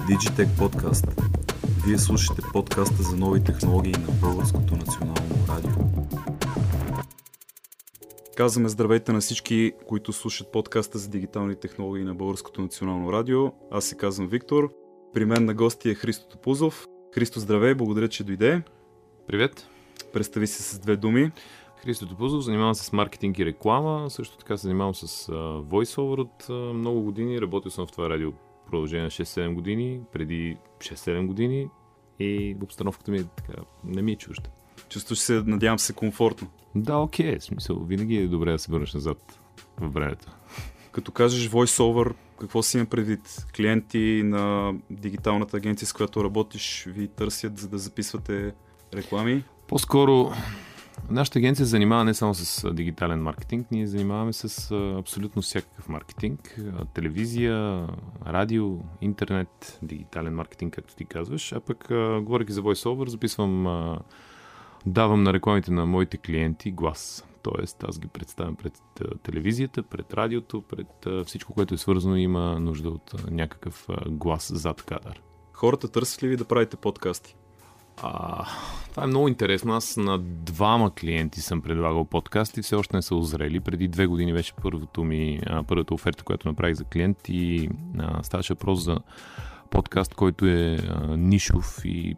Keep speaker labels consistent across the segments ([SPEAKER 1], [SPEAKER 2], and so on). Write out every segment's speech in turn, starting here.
[SPEAKER 1] Digitech Podcast. Вие слушате подкаста за нови технологии на Българското национално радио. Казваме здравейте на всички, които слушат подкаста за дигитални технологии на Българското национално радио. Аз се казвам Виктор. При мен на гости е Христо Топузов. Христо, здравей, благодаря, че дойде.
[SPEAKER 2] Привет.
[SPEAKER 1] Представи се с две думи.
[SPEAKER 2] Христо Топузов, занимавам се с маркетинг и реклама, също така се занимавам с voice-over от много години. Работил съм в това радио в продължение на 6-7 години, преди 6-7 години и обстановката ми така, не ми е чужда.
[SPEAKER 1] Чувстваш се, надявам се, комфортно.
[SPEAKER 2] Да, окей, смисъл, винаги е добре да се върнеш назад във времето.
[SPEAKER 1] Като кажеш voice-over, какво си има предвид? Клиенти на дигиталната агенция, с която работиш, ви търсят, за да записвате реклами?
[SPEAKER 2] По-скоро нашата агенция се занимава не само с дигитален маркетинг, ние занимаваме с абсолютно всякакъв маркетинг. Телевизия, радио, интернет, дигитален маркетинг, както ти казваш. А пък, говорейки за voice-over, давам на рекламите на моите клиенти глас. Тоест, аз ги представям пред телевизията, пред радиото, пред всичко, което е свързано и има нужда от някакъв глас зад кадър.
[SPEAKER 1] Хората търсят ли ви да правите подкасти?
[SPEAKER 2] Това е много интересно. Аз на двама клиенти съм предлагал подкасти, все още не са озрели. Преди 2 години беше първата оферта, която направих за клиент и ставаше въпрос за подкаст, който е нишов и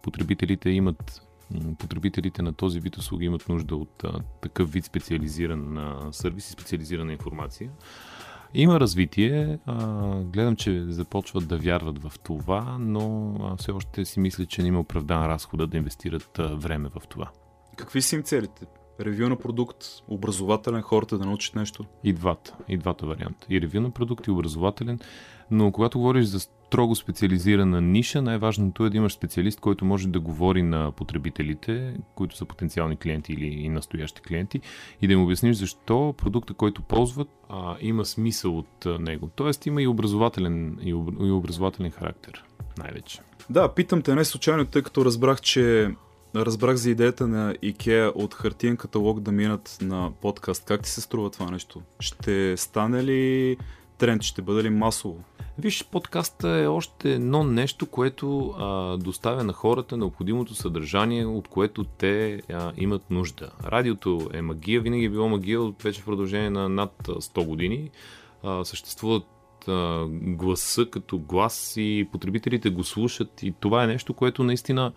[SPEAKER 2] потребителите на този вид услуги имат нужда от такъв вид специализиран сервис и специализирана информация. Има развитие, гледам, че започват да вярват в това, но все още си мисля, че не има оправдан разхода да инвестират време в това.
[SPEAKER 1] Какви са им целите? Ревю на продукт, образователен, хората да научат нещо?
[SPEAKER 2] И двата варианта. И ревю на продукт, и образователен, но когато говориш за строго специализирана ниша, най-важното е да имаш специалист, който може да говори на потребителите, които са потенциални клиенти или настоящи клиенти, и да им обясниш защо продукта, който ползват, има смисъл от него. Тоест има и образователен характер, най-вече.
[SPEAKER 1] Да, питам те не случайно, тъй като разбрах за идеята на IKEA от хартиен каталог да минат на подкаст. Как ти се струва това нещо? Ще стане ли тренд? Ще бъде ли масово?
[SPEAKER 2] Виж, подкаста е още едно нещо, което доставя на хората необходимото съдържание, от което те имат нужда. Радиото е магия, винаги е било магия вече в продължение на над 100 години. Съществуват гласа като глас и потребителите го слушат и това е нещо, което наистина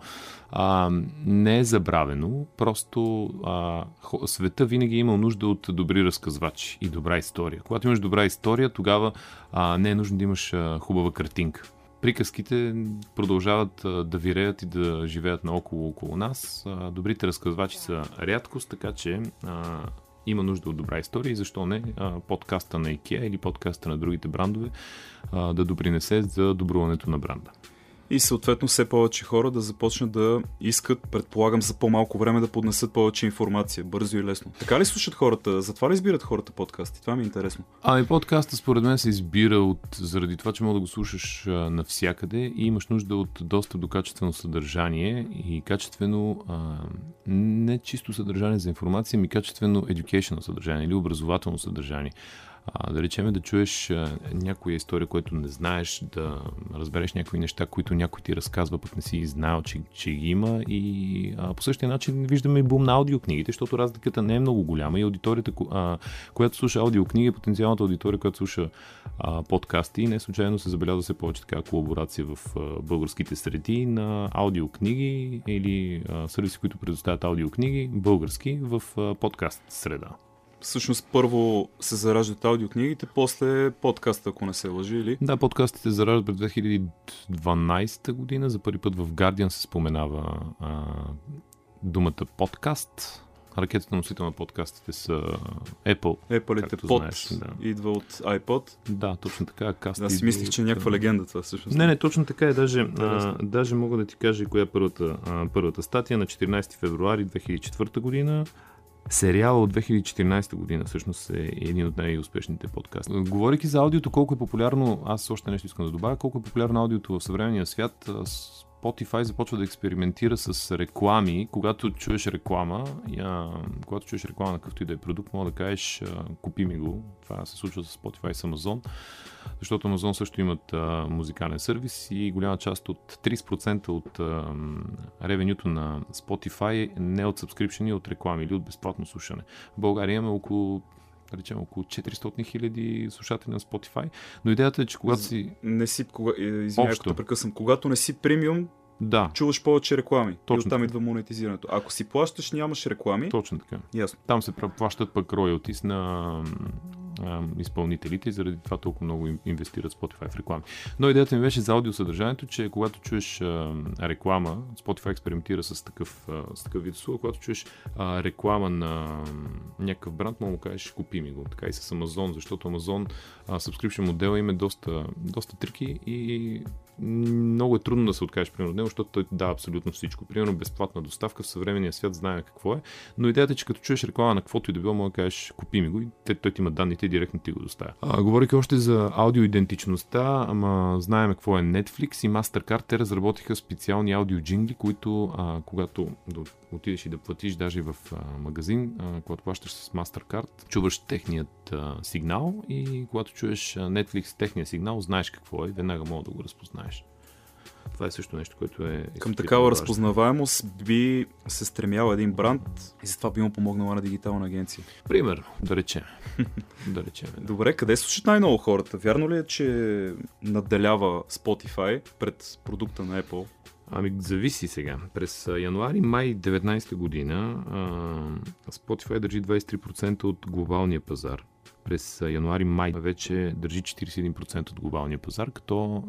[SPEAKER 2] не е забравено. Просто света винаги е имал нужда от добри разказвачи и добра история. Когато имаш добра история, тогава не е нужно да имаш хубава картинка. Приказките продължават да виреят и да живеят наоколо около нас. Добрите разказвачи са рядкост, така че има нужда от добра история и защо не подкаста на IKEA или подкаста на другите брандове да допринесе за добруването на бранда.
[SPEAKER 1] И съответно все повече хора да започнат да искат, предполагам, за по-малко време да поднесат повече информация, бързо и лесно. Така ли слушат хората? Затова ли избират хората подкасти? Това ми е интересно.
[SPEAKER 2] Подкаста според мен се избира заради това, че мога да го слушаш навсякъде и имаш нужда от достъп до качествено съдържание и качествено не чисто съдържание за информация, ами качествено educational съдържание или образователно съдържание. Да речеме да чуеш някоя история, която не знаеш, да разбереш някои неща, които някой ти разказва, пък не си знаел, че ги има и по същия начин виждаме и бум на аудиокнигите, защото разликата не е много голяма и аудиторията, която слуша аудиокниги, потенциалната аудитория, която слуша подкасти, и не случайно се забелязва все повече така колаборация в българските среди на аудиокниги или сервиси, които предоставят аудиокниги български в подкаст среда.
[SPEAKER 1] Всъщност първо се зараждат аудиокнигите, после подкаста, ако не се лъжи, или?
[SPEAKER 2] Да, подкастите се зараждат през 2012 година. За първи път в Guardian се споменава думата подкаст. Ракетата носител на подкастите са Apple.
[SPEAKER 1] Apple-ите под, да. Идва от iPod.
[SPEAKER 2] Да, точно така.
[SPEAKER 1] Да, си мислих, че е някаква легенда това всъщност.
[SPEAKER 2] Не, точно така е. Даже мога да ти кажа коя е първата статия на 14 февруари 2004 година. Сериала от 2014 година всъщност е един от най-успешните подкасти. Говорейки за аудиото, колко е популярно, аз още нещо искам да добавя, колко е популярно аудиото в съвременния свят, Spotify започва да експериментира с реклами. Когато чуеш реклама на какъвто и да е продукт, мога да кажеш купи ми го. Това се случва с Spotify и с Amazon, защото Amazon също имат музикален сервис и голяма част от 30% от ревенюто на Spotify не е от subscription, от реклами или от безплатно слушане. В България имаме около 400 хиляди слушатели на Spotify, но идеята е, че когато си...
[SPEAKER 1] Извинявай, като прекъсвам. Когато не си премиум, чуваш повече реклами. Точно и оттам идва монетизирането. Ако си плащаш, нямаш реклами.
[SPEAKER 2] Точно така.
[SPEAKER 1] Ясно.
[SPEAKER 2] Там се плащат пък роялтис на изпълнителите и заради това толкова много инвестират Spotify в реклами. Но идеята ми беше за аудиосъдържанието, че когато чуеш реклама, Spotify експериментира с такъв вид услуга, когато чуеш реклама на някакъв бранд, мога да кажеш купи ми го. Така и с Amazon, защото Amazon subscription модела им е доста трики и много е трудно да се откажеш примерно от него, защото той дава абсолютно всичко. Примерно безплатна доставка в съвременния свят, знаем какво е, но идеята е, че като чуеш реклама на каквото и да било, мога да кажеш купи ми го и той ти има данните и директно ти го доставя. Говорейки още за аудиоидентичността, знаем какво е Netflix и Mastercard, те разработиха специални аудиоджингли, които когато отидеш и да платиш даже в магазин, когато плащаш с Mastercard, чуваш техният сигнал и когато чуеш Netflix техния сигнал, знаеш какво е и веднага мога да го разпознаеш. Това е също нещо, което е...
[SPEAKER 1] Към такава разпознаваемост би се стремял един бранд и затова би му помогнала на дигитална агенция.
[SPEAKER 2] Примерно, да речем.
[SPEAKER 1] Добре, къде слушат най-много хората? Вярно ли е, че надделява Spotify пред продукта на Apple?
[SPEAKER 2] Зависи сега. През януари-май 19 година Spotify държи 23% от глобалния пазар. През януари-май вече държи 41% от глобалния пазар, като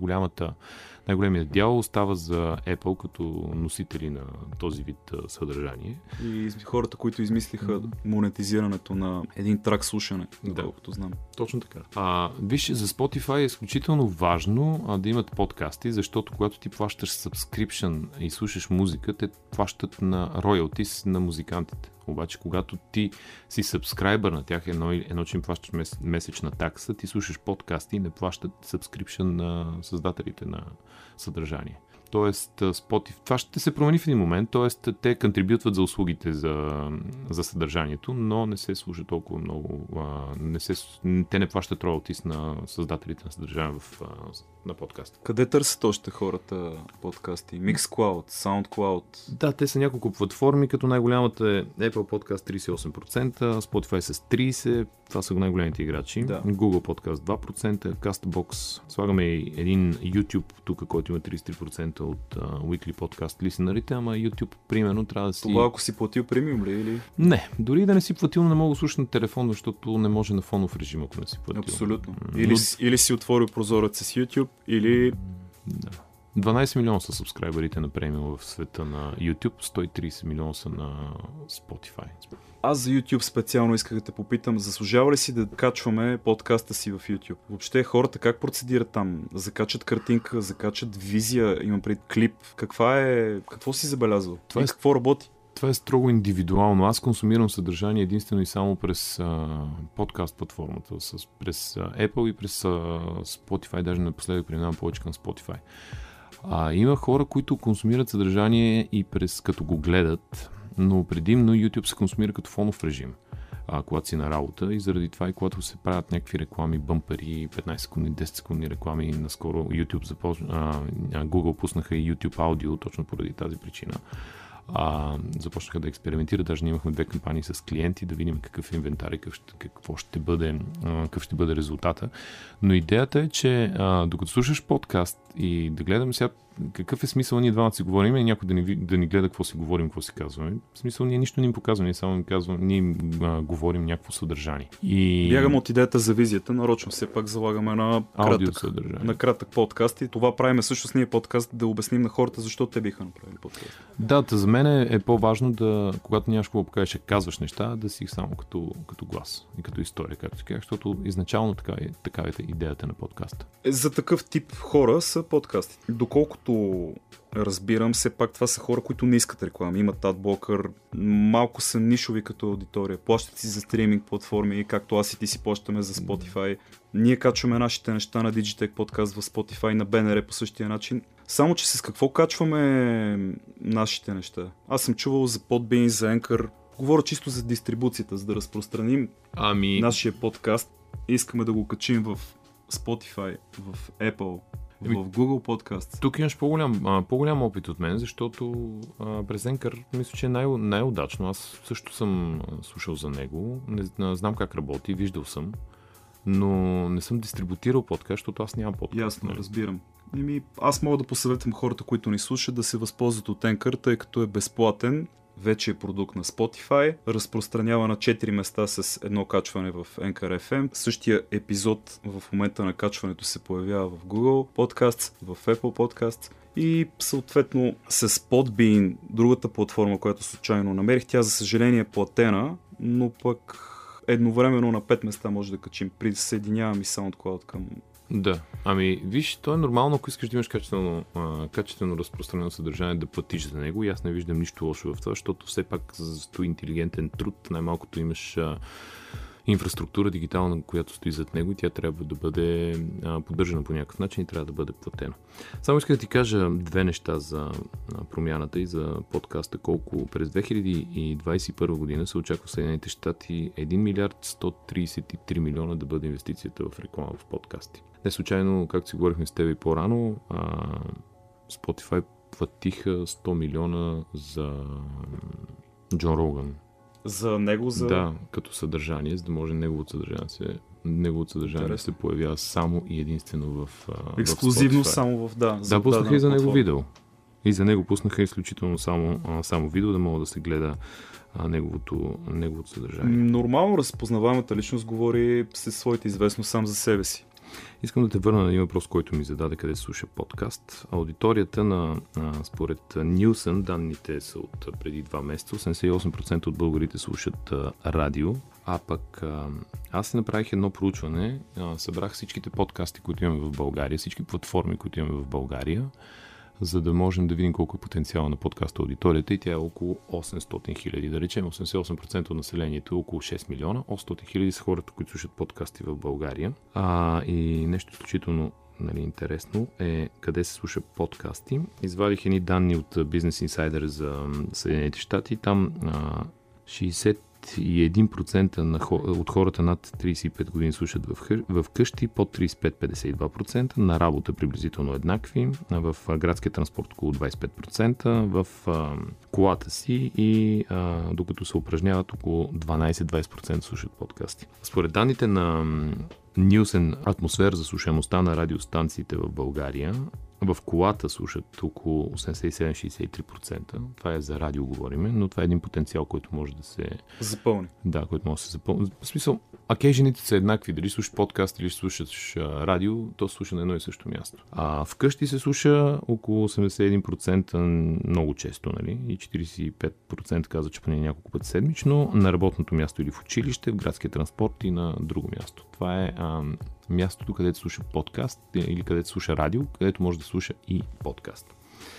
[SPEAKER 2] най-големият дял остава за Apple като носители на този вид съдържание.
[SPEAKER 1] И хората, които измислиха монетизирането на един трак слушане, доколкото знам.
[SPEAKER 2] Точно така. Виж, за Spotify е изключително важно да имат подкасти, защото когато ти плащаш subscription и слушаш музика, те плащат на royalties на музикантите. Обаче, когато ти си сабскрайбър на тях, едно, че им плащаш месечна такса, ти слушаш подкасти и не плащат subscription на създателите на съдържание. Тоест, Spotify, това ще се промени в един момент, т.е. те контрибютват за услугите за съдържанието, но не се слуша толкова много, те не плащат роялтис на създателите на съдържание на подкаст.
[SPEAKER 1] Къде търсят още хората подкасти? Mixcloud, SoundCloud?
[SPEAKER 2] Да, те са няколко платформи, като най-голямата е Apple Podcast 38%, Spotify с 30%, това са най-големите играчи, Google Podcast 2%, CastBox, слагаме и един YouTube тук, който има 33% от Weekly Podcast listenerите, ама YouTube, примерно, трябва да си...
[SPEAKER 1] Това ако си платил премиум ли? Или?
[SPEAKER 2] Не, дори да не си платил, не мога да слушаш на телефон, защото не може на фонов режим, ако не си платил.
[SPEAKER 1] Абсолютно. Или си отворил прозорец с YouTube, или...
[SPEAKER 2] Да. 12 милиона са сабскрайберите на премиум в света на YouTube, 130 милиона са на Spotify.
[SPEAKER 1] Аз за YouTube специално исках да те попитам, заслужава ли си да качваме подкаста си в YouTube? Въобще хората как процедират там? Закачат картинка, закачат визия, имам пред клип. Какво си забелязал? Какво работи?
[SPEAKER 2] Това е строго индивидуално. Аз консумирам съдържание единствено и само през подкаст платформата, през Apple и през Spotify, даже напоследък преминавам повече към Spotify. Има хора, които консумират съдържание и като го гледат, но предимно YouTube се консумира като фонов режим, когато си на работа и заради това и когато се правят някакви реклами, бъмпери, 15 секунди, 10 секундни реклами, наскоро Google пуснаха и YouTube аудио точно поради тази причина. Започнаха да експериментират, даже ние имахме 2 кампании с клиенти, да видим какъв е инвентар и какъв ще бъде резултата. Но идеята е, че докато слушаш подкаст и да гледаме сега какъв е смисъл ние двамата си говорим и някой да ни гледа какво си говорим, какво си казваме. В смисъл ние нищо не им показваме, ние само им говорим някакво съдържание.
[SPEAKER 1] Бягам от идеята за визията, нарочно все пак залагаме на кратък подкаст и това правиме също с ние подкаст, да обясним на хората защо те биха направили подкаст.
[SPEAKER 2] Да, за мен е по-важно когато нямаш какво покажеш, казваш неща, да си само като глас и като история, както казах, защото изначално така е идеята на подкаста.
[SPEAKER 1] За такъв тип хора са подкастите. Доколкото разбирам, все пак това са хора, които не искат реклами, имат адблокър, малко са нишови като аудитория, плащат си за стриминг платформи, както аз и ти си плащаме за Spotify. Ние качваме нашите неща на Digitech подкаст в Spotify, на BNR по същия начин. Само, че с какво качваме нашите неща? Аз съм чувал за Podbean, за Anchor. Говоря чисто за дистрибуцията, за да разпространим нашия подкаст. Искаме да го качим в Spotify, в Apple, в Google Podcast.
[SPEAKER 2] Тук имаш по-голям опит от мен, защото през Anchor мисля, че е най-удачно. Аз също съм слушал за него. Не знам как работи, виждал съм. Но не съм дистрибутирал подкаст, защото аз нямам подкаст.
[SPEAKER 1] Ясно, разбирам. Аз мога да посъветвам хората, които ни слушат, да се възползват от Anchor, тъй като е безплатен. Вече е продукт на Spotify, разпространява на 4 места с едно качване в Anchor FM. Същия епизод в момента на качването се появява в Google Podcasts, в Apple Podcasts и съответно с Podbean, другата платформа, която случайно намерих. Тя за съжаление е платена, но пък едновременно на 5 места може да качим. Присъединявам и SoundCloud към...
[SPEAKER 2] Да, виж, то е нормално, ако искаш да имаш качествено разпространено съдържание, да платиш за него и аз не виждам нищо лошо в това, защото все пак за този интелигентен труд най-малкото имаш инфраструктура дигитална, която стои зад него и тя трябва да бъде поддържана по някакъв начин и трябва да бъде платена. Само искам да ти кажа две неща за промяната и за подкаста, колко през 2021 година се очаква в Съединените щати 1 милиард 133 милиона да бъде инвестицията в реклама в подкасти. Не случайно, както си говорихме с теб и по-рано, Spotify платиха 100 милиона за Джон Роган.
[SPEAKER 1] За него,
[SPEAKER 2] Да, като съдържание, за да може неговото съдържание да се появява само и единствено в
[SPEAKER 1] ексклюзивно
[SPEAKER 2] в
[SPEAKER 1] само в
[SPEAKER 2] Да, пуснаха и за него видео. И за него пуснаха изключително само видео, да мога да се гледа неговото съдържание.
[SPEAKER 1] Нормално разпознаваемата личност говори със своите известност сам за себе си.
[SPEAKER 2] Искам да те върна на един въпрос, който ми зададе, къде се слуша подкаст. Аудиторията според Нилсън, данните са от преди 2 месеца, 88% от българите слушат радио, а пък аз си направих едно проучване, събрах всичките подкасти, които имаме в България, всички платформи, които имаме в България, за да можем да видим колко е потенциал на подкаст аудиторията и тя е около 800 хиляди. Да речем 88% от населението е около 6 милиона, 800 хиляди са хората, които слушат подкасти в България. И нещо изключително интересно е къде се слуша подкасти. Извадих едни данни от Business Insider за Съединените щати. Там 61% от хората над 35 години слушат в къщи, под 35-52%, на работа приблизително еднакви, в градския транспорт около 25%, в колата си и докато се упражняват около 12-20% слушат подкасти. Според данните на Нилсен атмосфера за слушаемостта на радиостанциите в България, в колата слушат около 87-63%. Това е за радио говориме, но това е един потенциал, който може да се
[SPEAKER 1] запълни.
[SPEAKER 2] Да, който може да се запълни. В смисъл, окейжените са еднакви. Дали слушаш подкаст или слушаш радио, то се слуша на едно и също място. Вкъщи се слуша около 81% много често, нали? И 45% казва, че поне няколко пъти седмично, на работното място или в училище, в градския транспорт и на друго място. Това е мястото, където слуша подкаст или където слуша радио, където може да слуша и подкаст.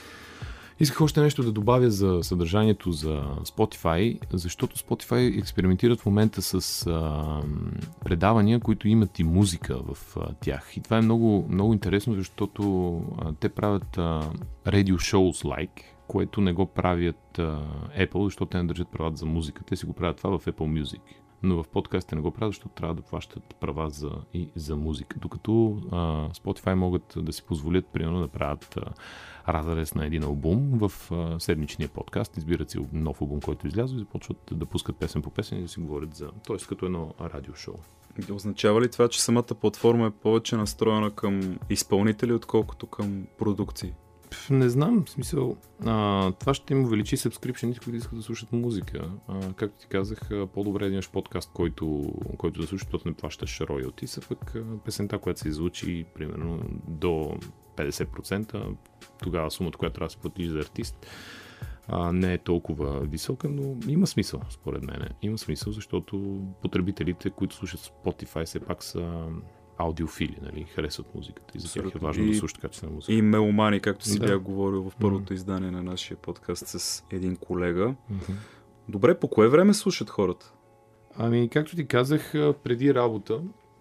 [SPEAKER 2] Исках още нещо да добавя за съдържанието за Spotify, защото Spotify експериментират в момента с предавания, които имат и музика в тях. И това е много, много интересно, защото те правят radio shows like, което не го правят Apple, защото те не държат правата за музика. Те си го правят това в Apple Music. Но в подкастите не го правят, защото трябва да плащат права за музика. Докато Spotify могат да си позволят, примерно, да правят разрез на един албум в седмичния подкаст, избират си нов албум, който излязва и започват да пускат песен по песен и да си говорят т.е. като едно радиошоу.
[SPEAKER 1] Означава ли това, че самата платформа е повече настроена към изпълнители, отколкото към продукции?
[SPEAKER 2] Не знам, в смисъл, това ще им увеличи сабскрипшените, които искат да слушат музика. Както ти казах, по-добре да имаш подкаст, който да слушаш, защото не плащаш роялти, са пък песента, която се излучи примерно до 50%, тогава сумата, която трябва да се платиш за артист, не е толкова висока, но има смисъл, според мен. Има смисъл, защото потребителите, които слушат Spotify, все пак са аудиофили, нали, харесват музиката и за тях е важно да слушат качествена музика.
[SPEAKER 1] И меломани, както си бях говорил в първото издание на нашия подкаст с един колега. Добре, по кое време слушат хората?
[SPEAKER 2] Както ти казах, преди работа,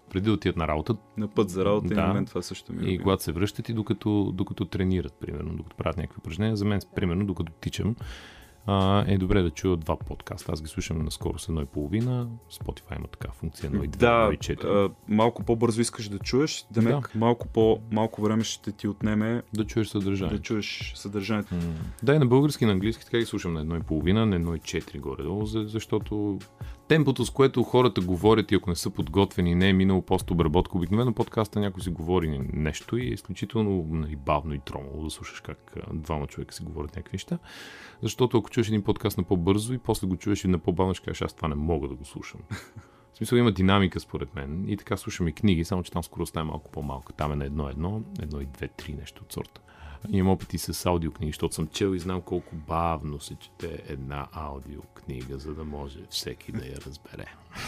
[SPEAKER 2] преди да отидат на работа.
[SPEAKER 1] На път за работа и на мен това също ми е.
[SPEAKER 2] И когато се връщат и докато тренират, примерно, докато правят някакви упражнения. За мен, примерно, докато тичам, е добре да чуя 2 подкаста. Аз ги слушам наскоро с 1,5. Spotify има така функция 1,2, 1,4.
[SPEAKER 1] Малко по-бързо искаш да чуеш, малко време ще ти отнеме
[SPEAKER 2] да чуеш
[SPEAKER 1] съдържанието.
[SPEAKER 2] Да, и на български и на английски така ги слушам на 1,5, на 1,4 горе-долу, защото темпото, с което хората говорят и ако не са подготвени, не е минало постобработка. Обикновено подкаста някой си говори нещо и е изключително бавно и тромаво да слушаш как двама човека си говорят някакви неща. Защото ако чуеш един подкаст на по-бързо и после го чуеш и на по-бавно, ще кажеш, аз това не мога да го слушам. В смисъл има динамика според мен и така слушам и книги, само че там скоростта е малко по-малка. Там е на 1,1, 1,2-3 нещо от сорта. Имам опити с аудиокниги, защото съм чел и знам колко бавно се чете една аудиокнига, за да може всеки да я разбере.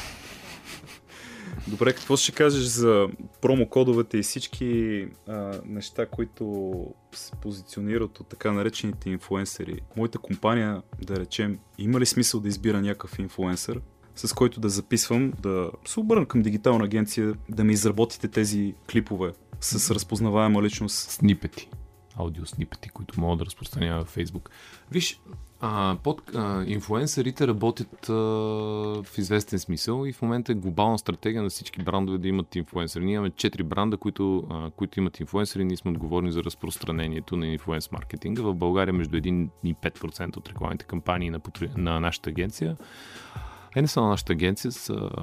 [SPEAKER 1] Добре, какво ще кажеш за промокодовете и всички неща, които се позиционират от така наречените инфлуенсъри? Моята компания, да речем, има ли смисъл да избира някакъв инфлуенсър, с който да записвам, да се обърна към дигитална агенция, да ми изработите тези клипове с разпознаваема личност?
[SPEAKER 2] Снипети. Аудиоснипети, които могат да разпространява в Facebook. Виж, инфлуенсърите работят в известен смисъл и в момента е глобална стратегия на всички брандове да имат инфлуенсъри. Ние имаме 4 бранда, които имат инфлуенсъри. Ние сме отговорни за разпространението на инфлуенс маркетинга. В България между 1 и 5% от рекламните кампании на нашата агенция. Не само на нашата агенция,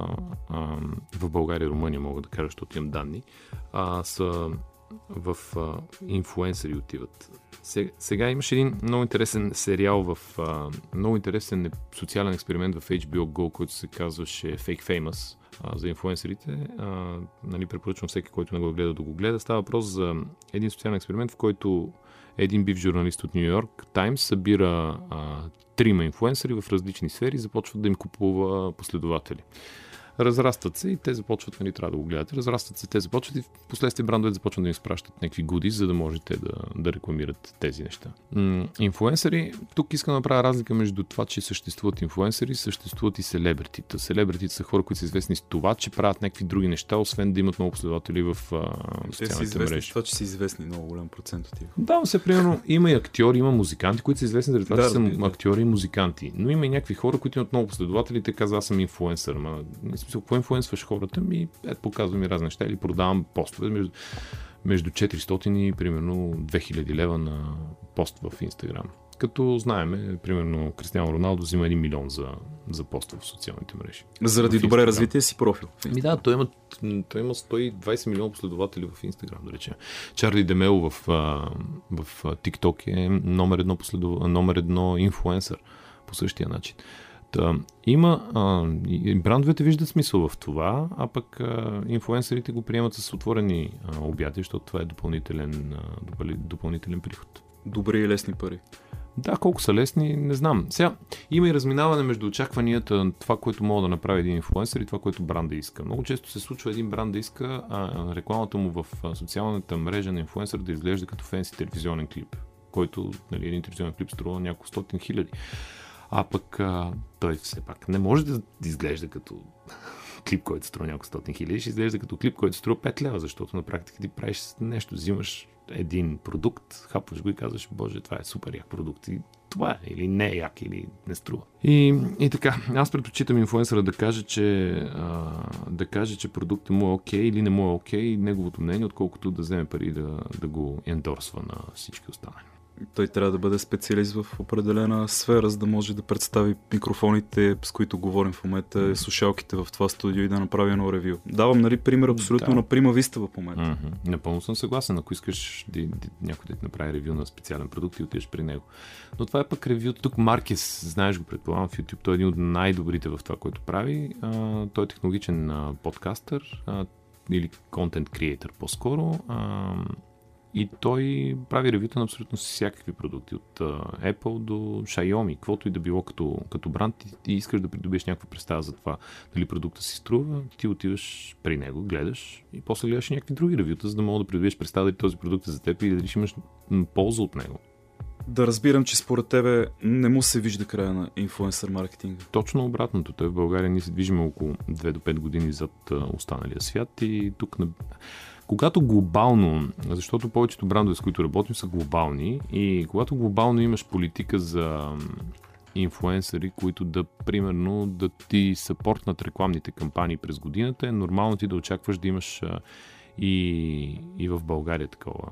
[SPEAKER 2] в България и Румъния, мога да кажа, защото имам данни, са в инфлуенсъри отиват. Сега имаше един много интересен сериал много интересен социален експеримент в HBO Go, който се казваше Fake Famous за инфлуенсърите. Препоръчвам всеки, който не го гледа, да го гледа. Става въпрос за един социален експеримент, в който един бив журналист от Ню Йорк Таймс събира 3 инфлуенсъри в различни сфери и започват да им купува последователи. Разрастват се и те започват, трябва да го гледате, те започват и в последствие брандовете започват да им изпращат някакви годи, за да можете да рекламират тези неща. Инфлуенсъри, тук искам да направя разлика между това, че съществуват инфлуенсъри, съществуват и селебритита. Селебритите са хора, които са известни с това, че правят някакви други неща, освен да имат много последователи в социалните мрежи.
[SPEAKER 1] Това, че са известни много голям процент от тях.
[SPEAKER 2] Да, примерно има и актьори, има музиканти, които са известни заради това, че са актьори и музиканти. Но има и някакви хора, които имат много последователи, те казват, аз съм инфлуенсър. Какво инфлуенсваш хората? Показвам и разни неща или продавам постове между 400 и примерно 2000 лева на пост в Инстаграм. Като знаем, примерно Кристиано Роналдо взима 1 милион за пост в социалните мрежи.
[SPEAKER 1] Заради добре развитие си профил.
[SPEAKER 2] Той има 120 милиона последователи в Инстаграм, да речем. Чарли Демело в TikTok е номер едно инфлуенсър по същия начин. Брандовете виждат смисъл в това, а пък инфлуенсърите го приемат с отворени обяти, защото това е допълнителен приход.
[SPEAKER 1] Добри и лесни пари.
[SPEAKER 2] Да, колко са лесни, не знам. Сега има и разминаване между очакванията, това, което мога да направи един инфлуенсър и това, което бранда иска. Много често се случва един бранд да иска рекламата му в социалната мрежа на инфлуенсър да изглежда като фенси телевизионен клип, който един телевизионен клип струва няколко 100 хиляди. А пък той все пак не може да изглежда като клип, който струва няколко 100 хиляди, ще изглежда като клип, който струва 5 лева, защото на практика ти правиш нещо, взимаш един продукт, хапваш го и казваш, боже, това е супер як продукт. И това е, или не е як, или не струва. И така, аз предпочитам инфлуенсъра да каже, че продуктът му е окей или не му е окей, неговото мнение, отколкото да вземе пари да го ендорсва на всички останали.
[SPEAKER 1] Той трябва да бъде специалист в определена сфера, за да може да представи микрофоните, с които говорим в момента, слушалките в това студио и да направи едно ревю. Давам, пример абсолютно на Прима Виста в момента.
[SPEAKER 2] Напълно съм съгласен. Ако искаш някой да ти направи ревю на специален продукт и отидеш при него. Но това е пък ревю. Тук Маркес, знаеш го, предполагам, в YouTube. Той е един от най-добрите в това, което прави. Той е технологичен подкастър или контент креатор по-скоро. И той прави ревюта на абсолютно всякакви продукти, от Apple до Xiaomi, каквото и да било като бранд, и искаш да придобиеш някаква представа за това дали продукта си струва, ти отиваш при него, гледаш и после гледаш и някакви други ревюта, за да мога да придобиеш представа дали този продукт е за теб и дали ще имаш полза от него.
[SPEAKER 1] Да разбирам, че според тебе не му се вижда края на инфлуенсър маркетинга.
[SPEAKER 2] Точно обратното. Той в България ние се движим около 2 до 5 години зад останалия свят и тук когато глобално, защото повечето брандове, с които работим, са глобални и когато глобално имаш политика за инфлуенсъри, които да, примерно, да ти съпортнат рекламните кампании през годината, е нормално ти да очакваш да имаш и в България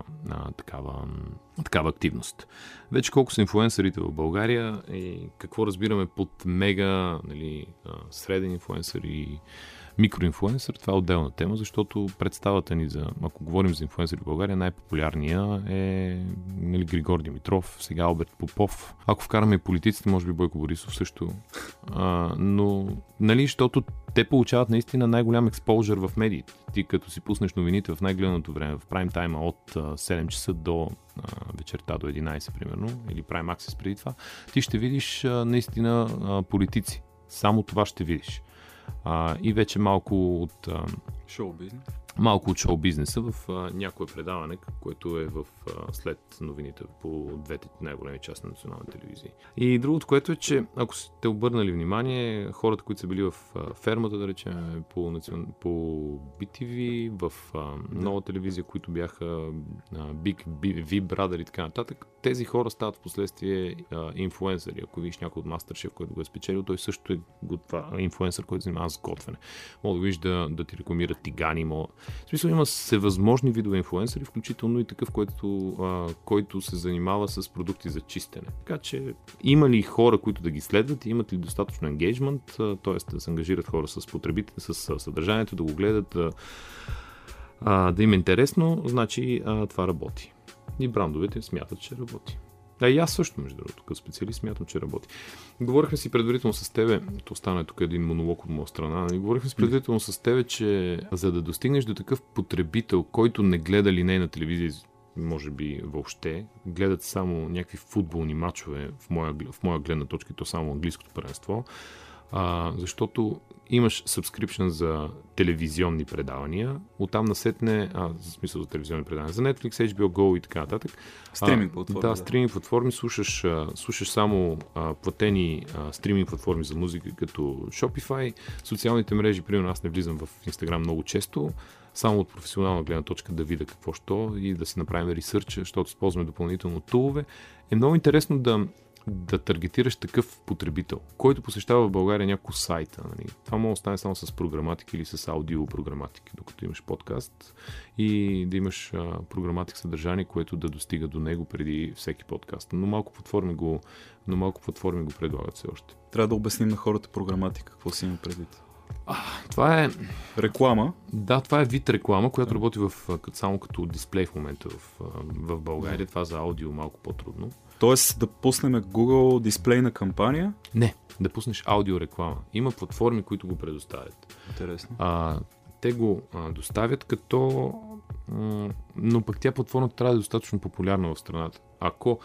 [SPEAKER 2] такава активност. Вече колко са инфлуенсърите в България и какво разбираме под мега, нали, среден инфлуенсър и микроинфлуенсър, това е отделна тема, защото представата ни за, ако говорим за инфлуенсъри в България, най-популярния е, нали, Григор Димитров, сега Алберт Попов. Ако вкараме и политиците, може би Бойко Борисов също. Но, нали, защото те получават наистина най-голям експожър в медиите. Ти като си пуснеш новините в най-гледаното време, в прайм тайма от 7 часа до вечерта до 11, примерно, или прайм аксес преди това, ти ще видиш наистина политици. Само това ще видиш. И вече малко от
[SPEAKER 1] шоу-бизнес.
[SPEAKER 2] Малко от шоу-бизнеса в някое предаване, което е след новините по двете най-големи части на национални телевизии. И другото, което е, че ако сте обърнали внимание, хората, които са били в фермата, да речем, по BTV, в нова телевизия, които бяха Big Brother и така нататък, тези хора стават в последствие инфлуенсъри. Ако видиш някой от MasterChef, който го е спечелил, той също е инфлуенсър, който се занимава с готвене. Мога да видиш да ти рекламира тигани. В смисъл, има всевъзможни видове инфлуенсъри, включително и такъв, който се занимава с продукти за чистене. Така че има ли хора, които да ги следват и имат ли достатъчно енгейджмент, т.е. да се ангажират хора с потребителите, с съдържанието, да го гледат, да им е интересно, значи това работи. И брандовете смятат, че работи. И аз също, между другото, като специалист, смятам, че работи. Говорихме си предварително с тебе, то стана тук един монолог от моя страна, и говорихме си предварително с тебе, че за да достигнеш до такъв потребител, който не гледа линейна телевизия, може би въобще, гледат само някакви футболни матчове в моя гледна точка, и то само английското първенство, защото имаш subscription за телевизионни предавания, оттам насетне, в смисъл за телевизионни предавания, за Netflix, HBO Go и така нататък.
[SPEAKER 1] Стриминг платформи.
[SPEAKER 2] Да, стриминг платформи, слушаш само платени стриминг платформи за музика, като Shopify, социалните мрежи, примерно аз не влизам в Instagram много често, само от професионална гледна точка да видя какво и да си направим ресърч, защото използваме допълнително тулове. Е много интересно да таргетираш такъв потребител, който посещава в България няколко сайта. Нали. Това може да стане само с програматика или с аудиопрограматика, докато имаш подкаст и да имаш програматик съдържание, което да достига до него преди всеки подкаст. Но малко платформи го предлагат все още.
[SPEAKER 1] Трябва да обясним на хората програматика, какво си има предвид.
[SPEAKER 2] Това е
[SPEAKER 1] реклама.
[SPEAKER 2] Да, това е вид реклама, която работи само като дисплей в момента в България. Това за аудио малко по-трудно.
[SPEAKER 1] Тоест да пуснем Google дисплейна кампания?
[SPEAKER 2] Не, да пуснеш аудиореклама. Има платформи, които го предоставят.
[SPEAKER 1] Интересно.
[SPEAKER 2] Те го доставят но пък тя платформата трябва да е достатъчно популярна в страната. Ако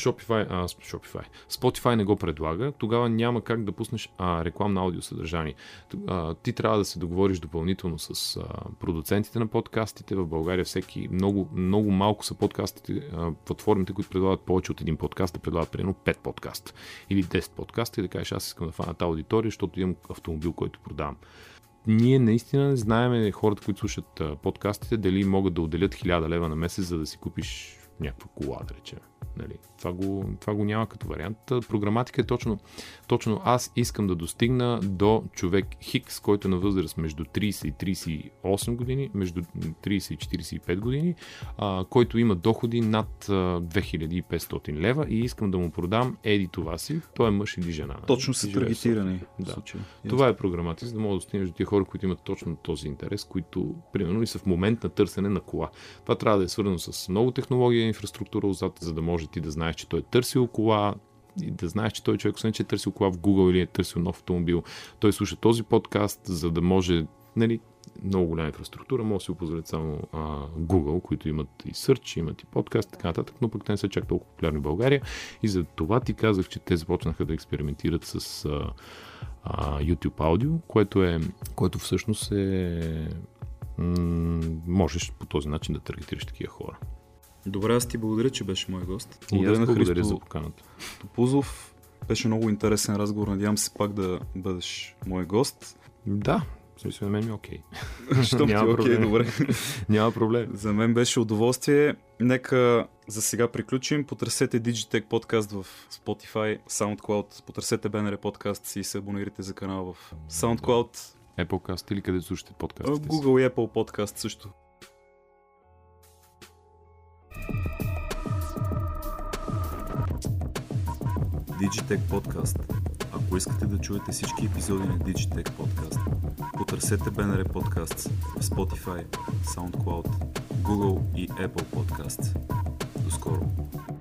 [SPEAKER 2] Spotify не го предлага, тогава няма как да пуснеш рекламно аудиосъдържание. Ти трябва да се договориш допълнително с продуцентите на подкастите. В България много, много малко са подкастите, платформите, които предлагат повече от един подкаст, да предлагат примерно 5 подкаста или 10 подкаста и да кажеш, аз искам да фана тази аудитория, защото имам автомобил, който продавам. Ние наистина не знаем хората, които слушат подкастите, дали могат да отделят 1000 лева на месец, за да си купиш някаква кола, да речем. Нали? Това го няма като вариант. Програматика е точно аз искам да достигна до човек Хикс, който е на възраст между 30 и 38 години, между 30 и 45 години, който има доходи над 2500 лева и искам да му продам еди това си, той е мъж или жена.
[SPEAKER 1] Точно са таргетирани.
[SPEAKER 2] Да. Това е програматика, за да мога да достигнеш до тия хора, които имат точно този интерес, които примерно и са в момент на търсене на кола. Това трябва да е свързано с много технология и инфраструктура отзад, за да може ти да знаеш, че той е търсил кола и да знаеш, че той човек, освен че е търсил кола в Google или е търсил нов автомобил, той слуша този подкаст, за да може, нали, много голяма инфраструктура, може да си го позволят само Google, които имат и Search, имат и подкаст, така нататък, но пък те не са чак толкова популярни в България и за това ти казах, че те започнаха да експериментират с YouTube аудио, което всъщност можеш по този начин да таргетираш такива хора.
[SPEAKER 1] Добре, аз ти благодаря, че беше мой гост.
[SPEAKER 2] И аз благодаря за поканата.
[SPEAKER 1] Топузов, беше много интересен разговор. Надявам се пак да бъдеш мой гост.
[SPEAKER 2] Да, в смисъл на мен ми е окей.
[SPEAKER 1] Щом ти е окей, добре.
[SPEAKER 2] Няма проблем.
[SPEAKER 1] За мен беше удоволствие. Нека за сега приключим. Потърсете Digitech подкаст в Spotify, SoundCloud. Потърсете BNR подкаст и се абонирайте за канала в SoundCloud.
[SPEAKER 2] Applecast или къде слушате подкастите?
[SPEAKER 1] Google и Apple подкаст също. Digitech подкаст. Ако искате да чуете всички епизоди на Digitech подкаст, потърсете BNR подкаст в Spotify, SoundCloud, Google и Apple подкаст. До скоро!